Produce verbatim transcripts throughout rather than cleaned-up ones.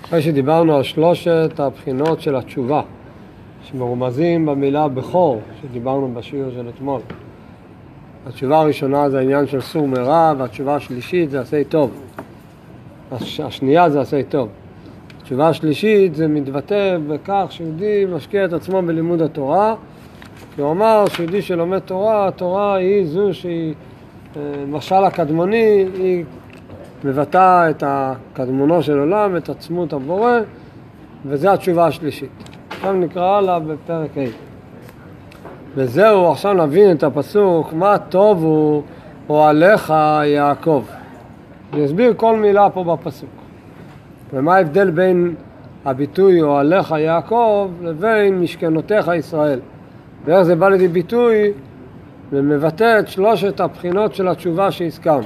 אחרי שדיברנו על שלושת הבחינות של התשובה שמרומזים במילה בכור שדיברנו בשיעור של אתמול. התשובה הראשונה זה העניין של סור מרע, והתשובה השלישית זה עשה טוב. הש... השנייה זה עשה טוב. התשובה השלישית זה מתבטא בכך שיהודי משקיע את עצמו בלימוד התורה. הוא אמר שיהודי שלומד תורה, התורה היא זו שהיא משל הקדמוני, היא מבטא את הקדמונו של עולם, את עצמות הבורא, וזו התשובה השלישית. עכשיו נקרא לה בפרק ה'. וזהו, עכשיו נבין את הפסוק, מה טוב הוא אוהליך יעקב. נסביר כל מילה פה בפסוק. ומה ההבדל בין הביטוי אוהליך יעקב לבין משכנותיך ישראל. ואיך זה בא לידי ביטוי ומבטא את שלושת הבחינות של התשובה שהזכרנו.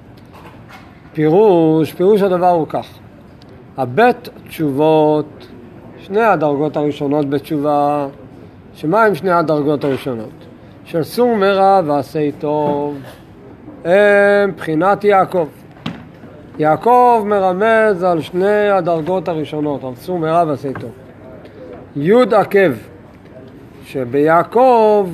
פירוש, פירוש הדבר הוא כך. הבית תשובות, שני הדרגות הראשונות בתשובה, שמה הם שני הדרגות הראשונות? של סור מרע ועשה טוב, הם בחינת יעקב. יעקב מרמז על שני הדרגות הראשונות, על סור מרע ועשה טוב. יוד עקב, שביעקב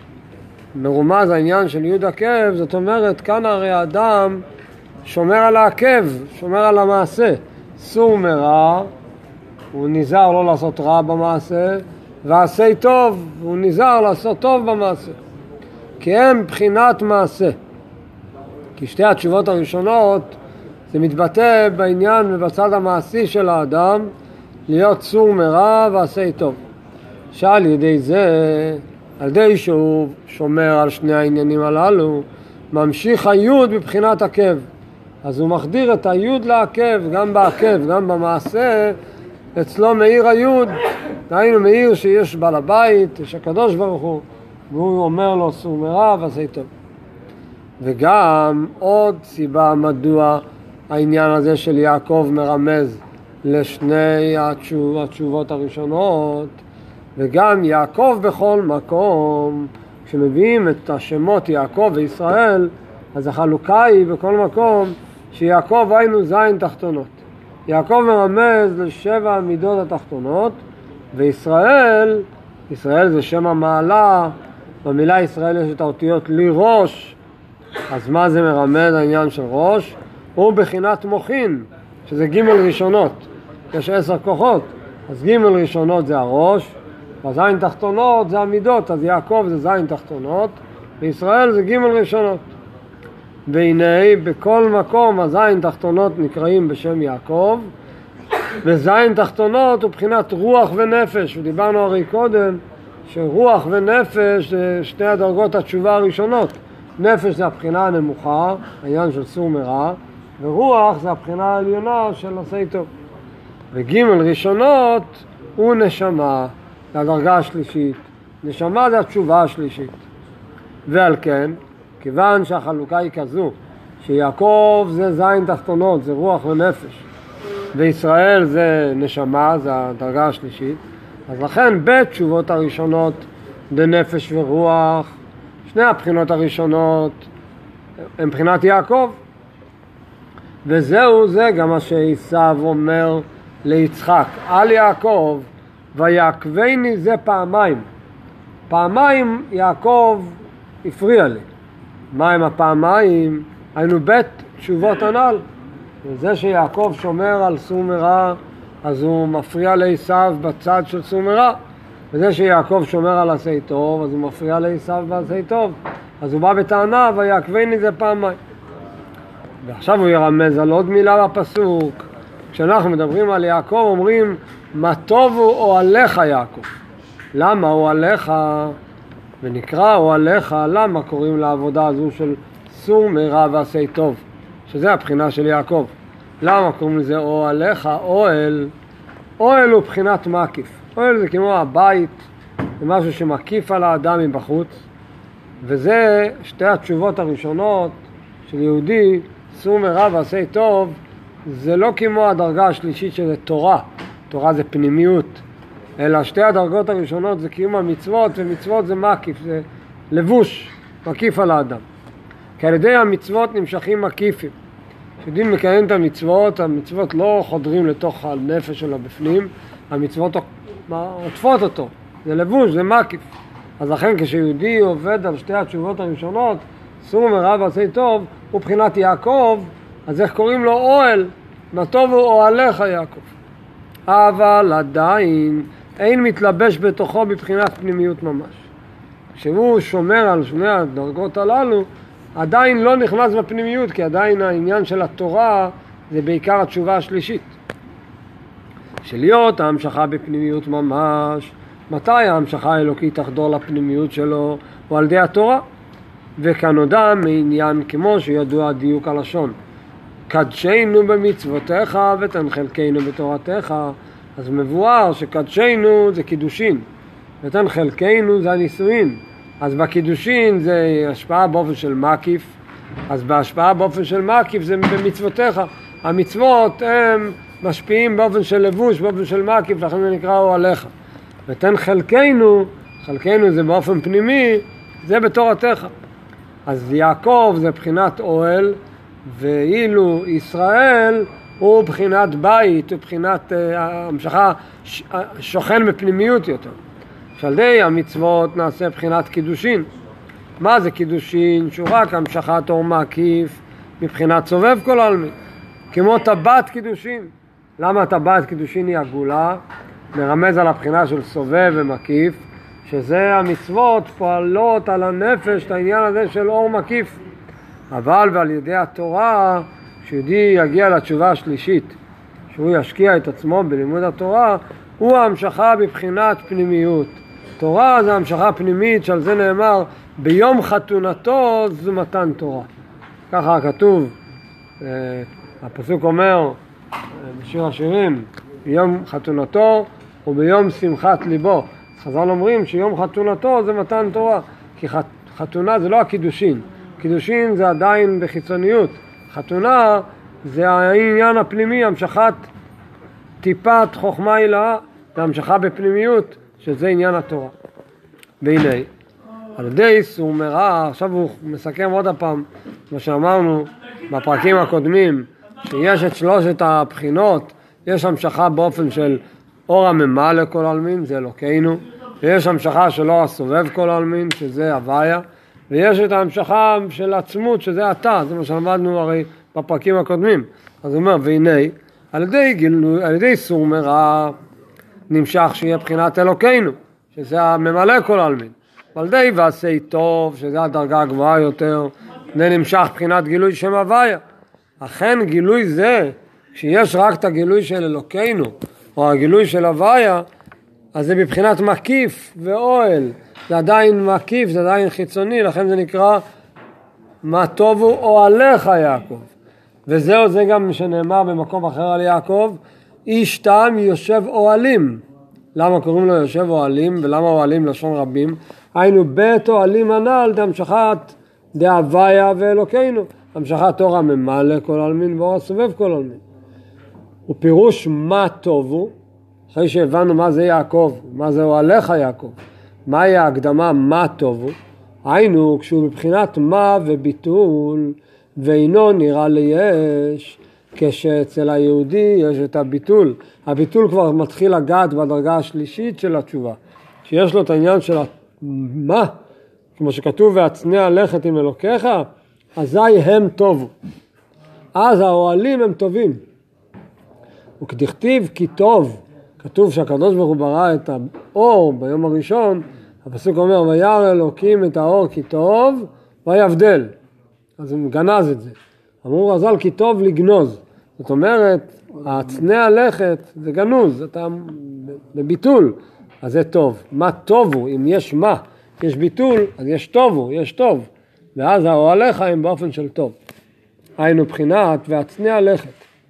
מרומז העניין של יוד עקב, זאת אומרת, כאן הרי האדם שומר על העקב, שומר על המעשה. סור מרע, הוא נזהר לא לעשות רע במעשה, ועשה טוב, הוא נזהר לעשות טוב במעשה. כי הם בחינת מעשה. כי שתי התשובות הראשונות, זה מתבטא בעניין ובצד המעשי של האדם, להיות סור מרע ועשה טוב. שעל ידי זה, על ידי שהוא שומר על שני העניינים הללו, ממשיך היוד בבחינת עקב. אז הוא מחדיר את היוד לעקב, גם בעקב, גם במעשה, אצלו מאיר היוד, דהיינו מאיר שיש בעל הבית, יש הקדוש ברוך הוא, והוא אומר לו סור מרע ועשה טוב. וגם עוד סיבה מדוע העניין הזה של יעקב מרמז לשני התשוב, התשובות הראשונות, וגם יעקב בכל מקום, כשמביאים את השמות יעקב וישראל, אז החלוקה היא בכל מקום שיעקב היינו זין תחתונות. יעקב מרמז לשבע המידות התחתונות, וישראל, ישראל זה שם המעלה, במילה ישראל יש את האותיות לי ראש, אז מה זה מרמז העניין של ראש? הוא בחינת מוחין, שזה ג' ראשונות, יש עשר כוחות, אז ג' ראשונות זה הראש, והזין תחתונות זה המידות, אז יעקב זה זין תחתונות, וישראל זה ג' ראשונות. והנה בכל מקום הזין תחתונות נקראים בשם יעקב, וזין תחתונות הוא בחינת רוח ונפש, ודיברנו הרי קודם שרוח ונפש זה שתי הדרגות התשובה הראשונות. נפש זה הבחינה הנמוכה, העניין של סור מרע, ורוח זה הבחינה העליונה של עשה טוב. וג' ראשונות הוא נשמה, זה הדרגה השלישית. נשמה זה התשובה השלישית. ועל כן, כיוון שהחלוקה היא כזו, שיעקב זה זין תחתונות, זה רוח ונפש, וישראל זה נשמה, זה הדרגה השלישית, אז לכן בתשובות הראשונות בנפש ורוח, שני הבחינות הראשונות הם בחינת יעקב, וזהו זה גם מה שעשיו אומר ליצחק, על יעקב ויעקבני זה פעמיים. פעמיים יעקב הפריע לי. מה הם הפעמיים? היינו בית תשובות הנ"ל. וזה שיעקב שומר על סור מרע, אז הוא מפריע לעשיו בצד של סור מרע. וזה שיעקב שומר על עשה טוב, אז הוא מפריע לעשיו בעשה טוב. אז הוא בא בטענה, ויעקבני זה פעמיים. ועכשיו הוא ירמז על עוד מילה בפסוק. כשאנחנו מדברים על יעקב, אומרים, מה טוב הוא אוהליך יעקב. למה אוהליך? ונקרא אוהליך, למה קוראים לעבודה הזו של סור מרע ועשה טוב? שזה הבחינה של יעקב. למה קוראים לזה אוהליך? אוהל. אוהל הוא בחינת מקיף. אוהל זה כמו הבית, זה משהו שמקיף על האדם מבחוץ. וזה שתי התשובות הראשונות של יהודי, סור מרע ועשה טוב, זה לא כמו הדרגה השלישית שזה תורה. תורה זה פנימיות. אלא שתי הדרגות הראשונות זה קיום המצוות, ומצוות זה מקיף, זה לבוש, מקיף על האדם. כי על ידי המצוות נמשכים מקיפים. כשיודעים מקיים את המצוות, המצוות לא חודרים לתוך הנפש שלו בפנים, המצוות עוטפות אותו, זה לבוש, זה מקיף. אז לכן כשיהודי עובד על שתי התשובות הראשונות, סור מרע ועשה טוב, הוא בחינת יעקב, אז איך קוראים לו אוהל? מה טוב הוא אוהליך יעקב. אבל עדיין אין מתלבש בתוכו בבחינת פנימיות ממש. כשהוא שומר על שני הדרגות הללו, עדיין לא נכנס בפנימיות, כי עדיין העניין של התורה זה בעיקר התשובה השלישית. שלהיות ההמשכה בפנימיות ממש, מתי ההמשכה האלוקית תחדור לפנימיות שלו? הוא על ידי התורה. וכנודע מעניין כמו שידוע דיוק הלשון. קדשנו במצוותיך ותן חלקנו בתורתך. אז מבואר שקדשנו זה קידושין, ותן חלקנו זה הנישואין. אז בקידושין זה השפעה באופן של מקיף, אז בהשפעה באופן של מקיף זה במצוותיך. המצוות הם משפיעים באופן של לבוש, באופן של מקיף, לכן זה נקרא אוהליך. ותן חלקנו, חלקנו זה באופן פנימי, זה בתורתך. אז יעקב זה בחינת אוהל, ואילו ישראל הוא בחינת בית, הוא בחינת המשכה שוכן בפנימיות יותר. שעל ידי המצוות נעשה בחינת קידושין. מה זה קידושין? שהוא רק המשכת אור מקיף מבחינת סובב כל העלמין. כמו טבעת קידושין. למה טבעת קידושין היא עגולה? מרמז על הבחינה של סובב ומקיף, שזה המצוות פועלות על הנפש, את העניין הזה של אור מקיף. אבל ועל ידי התורה, כשיהודי יגיע לתשובה השלישית, שהוא ישקיע את עצמו בלימוד התורה, הוא ההמשכה בבחינת פנימיות. תורה זה המשכה פנימית, שעל זה נאמר, ביום חתונתו זו מתן תורה. ככה כתוב, הפסוק אומר, בשיר השירים, ביום חתונתו וביום שמחת ליבו. חז"ל אומרים שיום חתונתו זה מתן תורה, כי חתונה זה לא הקידושין. קידושין זה עדיין בחיצוניות. חתונה זה העניין הפנימי, המשכת טיפת חוכמה הילאה, והמשכה בפנימיות, שזה עניין התורה. והנה, על ידי סור מרע, עכשיו הוא מסכם עוד הפעם, מה שאמרנו בפרקים הקודמים, שיש את שלושת הבחינות, יש המשכה באופן של אור הממה לכל עלמין, זה אלוקינו, ויש המשכה של אור הסובב כל עלמין, שזה הוויה, ויש את ההמשכה של עצמות, שזה אתה, זה מה שלמדנו הרי בפרקים הקודמים. אז הוא אומר, והנה, על ידי, גילוי, על ידי סור מרע, נמשך שיהיה בחינת אלוקינו, שזה הממלא כל עלמין. על ידי ועשה טוב, שזה הדרגה הגבוהה יותר, זה נמשך בחינת גילוי שם הוויה. אכן גילוי זה, כשיש רק את הגילוי של אלוקינו, או הגילוי של הוויה, אז זה בבחינת מקיף ואוהל. זה עדיין מקיף, זה עדיין חיצוני, לכן זה נקרא מה טובו אוהליך יעקב. וזהו זה גם שנאמר במקום אחר על יעקב, איש תם יושב אוהלים. למה קוראים לו יושב אוהלים, ולמה אוהלים לשון רבים? היינו בית אוהלים הנ"ל, דהמשכת דהוויה ואלוקינו. המשכת אור הממלא כל עלמין ואור הסובב כל עלמין. ופירוש מה טובו, אחרי שהבנו מה זה יעקב, מה זה אוהליך יעקב, מהי ההקדמה מה טובו, היינו כשהוא מבחינת מה וביטול, ואינו נראה לי יש, כשאצל היהודי יש את הביטול. הביטול כבר מתחיל לגעת בדרגה השלישית של התשובה, שיש לו את העניין של מה, כמו שכתוב והצנע לכת עם אלוקיך, אזי הם טובו. אז האוהלים הם טובים. וכדכתיב כי טוב, כתוב שהקדוש ברוך הוא ברא את האור ביום הראשון, הפסוק אומר וירא אלוקים את האור כי טוב ויבדל. אז הוא גנז את זה. אמרו רז"ל כי טוב לגנוז. זאת אומרת, הצנע לכת זה גנוז, אתה בביטול, אז זה טוב. מה טוב הוא? אם יש מה, יש ביטול, אז יש טוב הוא, יש טוב. ואז האוהליך הם באופן של טוב. היינו בחינת והצנע לכת.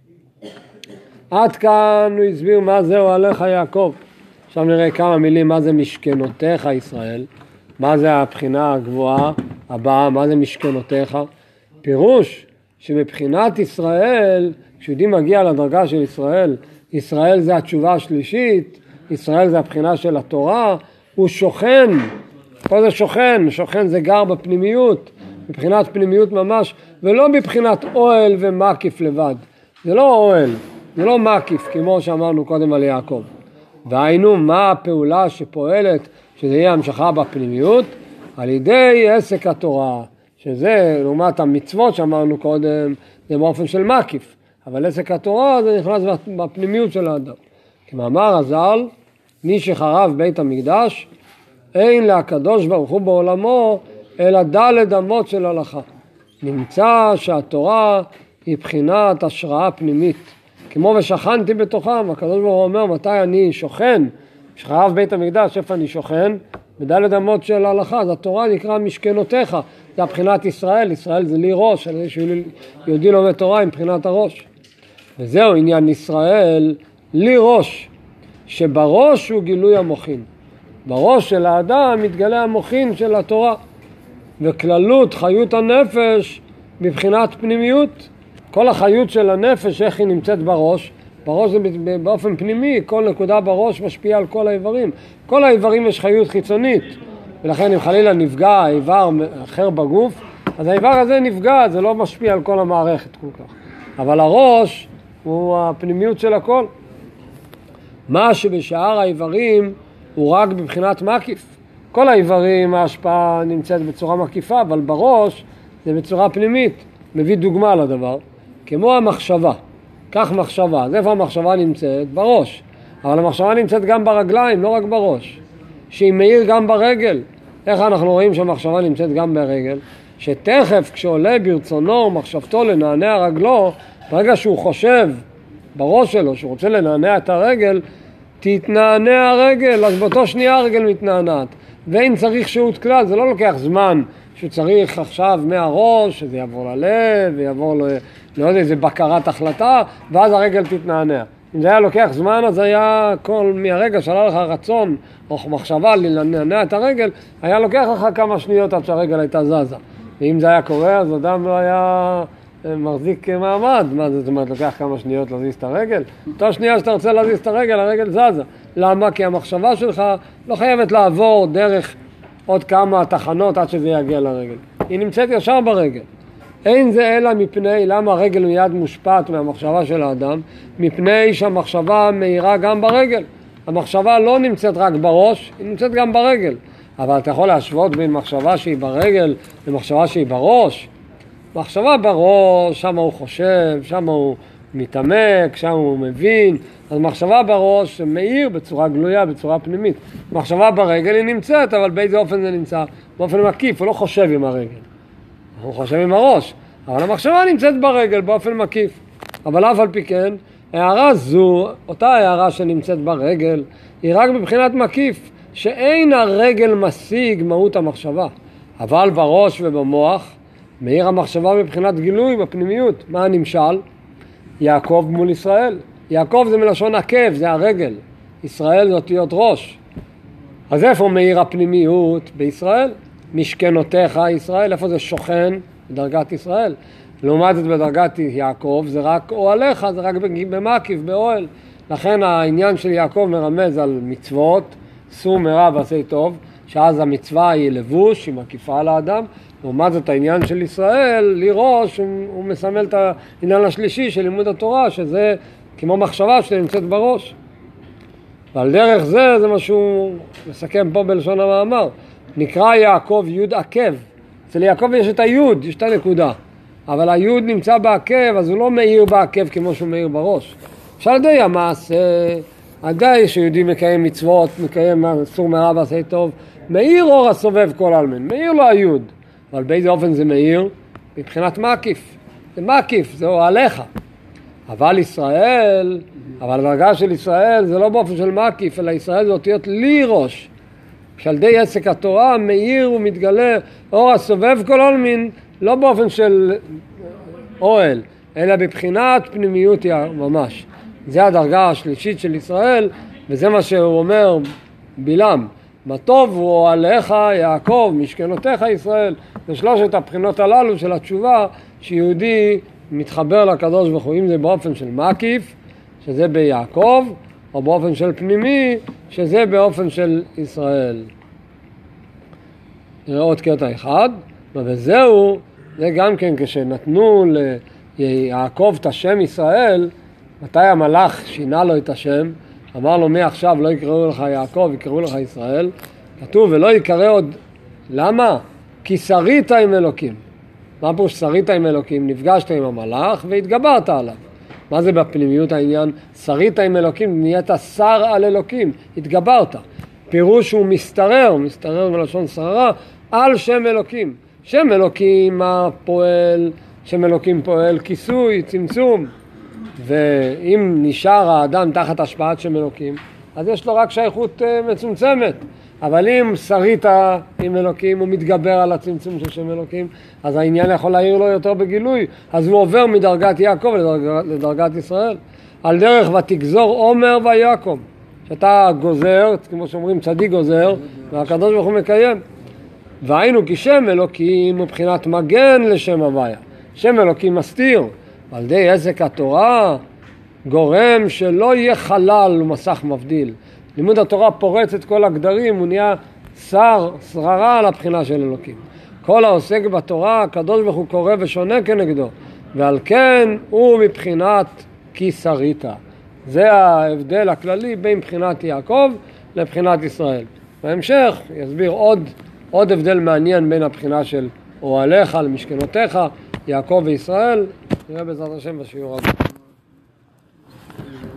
עד כאן הוא הסביר מה זה אוהליך יעקב. עכשיו נראה כמה מילים מה זה משכנותיך ישראל. מה זה הבחינה הגבוהה הבאה, מה זה משכנותיך. פירוש שבבחינת ישראל, כשיהודי מגיע לדרגה של ישראל, ישראל זה התשובה השלישית, ישראל זה הבחינה של התורה, הוא שוכן. פה זה שוכן, שוכן זה גר בפנימיות, מבחינת פנימיות ממש, ולא מבחינת אוהל ומקיף לבד. זה לא אוהל, זה לא מקיף, כמו שאמרנו קודם על יעקב. והיינו, מה הפעולה שפועלת, שזה יהיה המשכה בפנימיות? על ידי עסק התורה, שזה לעומת המצוות שאמרנו קודם, זה באופן של מקיף. אבל עסק התורה זה נכנס בפנימיות של האדם. כמאמר הז"ל, מי שחרב בית המקדש, אין להקדוש ברוך הוא בעולמו, אלא דלת אמות של הלכה. נמצא שהתורה היא בחינת השראה פנימית. כמו ושכנתי בתוכם, הקדוש ברוך הוא אומר, מתי אני שוכן? שחרב בית המקדש, איפה אני שוכן? בדלת אמות של הלכה. אז התורה נקרא משכנותיך. זה הבחינת ישראל. ישראל זה לי ראש, על זה שיהודי לומד תורה עם בחינת הראש. וזהו עניין ישראל, לי ראש, שבראש הוא גילוי המוחין. בראש של האדם מתגלה המוחין של התורה. וכללות חיות הנפש מבחינת פנימיות. כל החיות של הנפש, איך היא נמצאת בראש? בראש זה באופן פנימי, כל נקודה בראש משפיעה על כל האיברים. כל האיברים יש חיות חיצונית, ולכן אם חלילה נפגע איבר אחר בגוף, אז האיבר הזה נפגע, זה לא משפיע על כל המערכת כל כך. אבל הראש הוא הפנימיות של הכל. מה שבשאר האיברים הוא רק בבחינת מקיף. כל האיברים ההשפעה נמצאת בצורה מקיפה, אבל בראש זה בצורה פנימית. מביא דוגמה לדבר, כמו המחשבה. כך מחשבה, אז איפה המחשבה נמצאת? בראש. אבל המחשבה נמצאת גם ברגליים, לא רק בראש. שהיא מאיר גם ברגל. איך אנחנו רואים שהמחשבה נמצאת גם ברגל? שתכף כשעולה ברצונו מחשבתו לנענע רגלו, ברגע שהוא חושב בראש שלו שהוא רוצה לנענע את הרגל, תתנענע הרגל, אז באותו שנייה הרגל מתנענעת. ואין צריך שהות כלל, זה לא לוקח זמן שצריך עכשיו מהראש, שזה יעבור ללב, ויעבור ל... לא יודע, איזה בקרת החלטה, ואז הרגל תתנענע. אם זה היה לוקח זמן, אז היה כל מהרגע שעלה לך רצון או מחשבה לנענע את הרגל, היה לוקח לך כמה שניות עד שהרגל הייתה זזה. ואם זה היה קורה, אז אדם לא היה מחזיק מעמד. מה זאת אומרת, לוקח כמה שניות להזיז את הרגל? אותה שנייה שאתה רוצה להזיז את הרגל, הרגל זזה. למה? כי המחשבה שלך לא חייבת לעבור דרך עוד כמה תחנות עד שזה יגיע לרגל. היא נמצאת ישר ברגל. אין זה אלא מפני, למה הרגל מיד מושפעת מהמחשבה של האדם? מפני שהמחשבה מהירה גם ברגל. המחשבה לא נמצאת רק בראש, היא נמצאת גם ברגל. אבל אתה יכול להשוות בין מחשבה שהיא ברגל למחשבה שהיא בראש. מחשבה בראש, שם הוא חושב, שם הוא מתעמק, שם הוא מבין. אז מחשבה בראש מאיר בצורה גלויה, בצורה פנימית. מחשבה ברגל היא נמצאת, אבל באיזה אופן זה נמצא? באופן מקיף, הוא לא חושב עם הרגל. הוא חושב עם הראש, אבל המחשבה נמצאת ברגל באופן מקיף. אבל אף על פי כן, הערה זו, אותה הערה שנמצאת ברגל, היא רק בבחינת מקיף, שאין הרגל משיג מהות המחשבה. אבל בראש ובמוח, מאיר המחשבה מבחינת גילוי בפנימיות. מה הנמשל? יעקב מול ישראל. יעקב זה מלשון עקב, זה הרגל. ישראל זאת להיות ראש. אז איפה מאיר הפנימיות? בישראל. משכנותיך ישראל, איפה זה שוכן? בדרגת ישראל. לעומת זאת בדרגת יעקב זה רק אוהליך, זה רק במקיף, באוהל. לכן העניין של יעקב מרמז על מצוות, סור מרע ועשה טוב, שאז המצווה היא לבוש, היא מקיפה על האדם. לעומת זאת העניין של ישראל, לראש, הוא, הוא מסמל את העניין השלישי של לימוד התורה, שזה כמו מחשבה שנמצאת בראש. ועל דרך זה, זה מה שהוא מסכם פה בלשון המאמר. נקרא יעקב יוד עקב. אצל יעקב יש את היוד, יש את הנקודה. אבל היוד נמצא בעקב, אז הוא לא מאיר בעקב כמו שהוא מאיר בראש. אפשר לדעי המעשה, עדיין שיהודי מקיים מצוות, מקיים סור מרע ועשה טוב, מאיר אור הסובב כל אלמן, מאיר לו היוד. אבל באיזה אופן זה מאיר? מבחינת מקיף. זה מקיף, זה אוהליך. אבל ישראל, אבל הדרגה של ישראל זה לא באופן של מקיף, אלא ישראל זה אותיות לי ראש. שעל די עסק התורה מאיר ומתגלה אור הסובב כל עולמין, לא באופן של אוהל, אלא בבחינת פנימיות ממש. זה הדרגה השלישית של ישראל, וזה מה שהוא אומר בלעם. מה טוב הוא אוהליך יעקב, משכנותיך ישראל. זה שלושת הבחינות הללו של התשובה שיהודי מתחבר לקדוש ברוך הוא, אם זה באופן של מקיף, שזה ביעקב, או באופן של פנימי, שזה באופן של ישראל. נראה עוד קטע אחד. וזהו, זה גם כן כשנתנו ליעקב את השם ישראל, מתי המלאך שינה לו את השם, אמר לו מעכשיו לא יקראו לך יעקב, יקראו לך ישראל, כתוב ולא יקרא עוד, למה? כי שרית עם אלוקים. מה פירוש שרית עם אלוקים? נפגשת עם המלאך והתגברת עליו. מה זה בפנימיות העניין? שרית עם אלוקים, נהיית שר על אלוקים, התגברת. פירוש הוא מסתרר, מסתרר בלשון שררה, על שם אלוקים. שם אלוקים מה פועל? שם אלוקים פועל כיסוי, צמצום. ואם נשאר האדם תחת השפעת שם אלוקים, אז יש לו רק שייכות מצומצמת. אבל אם שרית עם אלוקים, הוא מתגבר על הצמצום של שם אלוקים, אז העניין יכול להעיר לו יותר בגילוי. אז הוא עובר מדרגת יעקב לדרגת, לדרגת ישראל. על דרך ותגזור עומר ויעקב. שאתה גוזר, כמו שאומרים צדיק גוזר, והקדוש ברוך הוא מקיים. והיינו כי שם אלוקים מבחינת מגן לשם הוויה. שם אלוקים מסתיר. על די עסק התורה גורם שלא יהיה חלל ומסך מבדיל. לימוד התורה פורץ את כל הגדרים, הוא נהיה שר, שררה על הבחינה של אלוקים. כל העוסק בתורה, הקדוש ברוך הוא קורא ושונה כנגדו, ועל כן הוא מבחינת כי שריתה. זה ההבדל הכללי בין בחינת יעקב לבחינת ישראל. בהמשך יסביר עוד, עוד הבדל מעניין בין הבחינה של אוהליך למשכנותיך, יעקב וישראל. נראה בעזרת השם בשיעור הבא.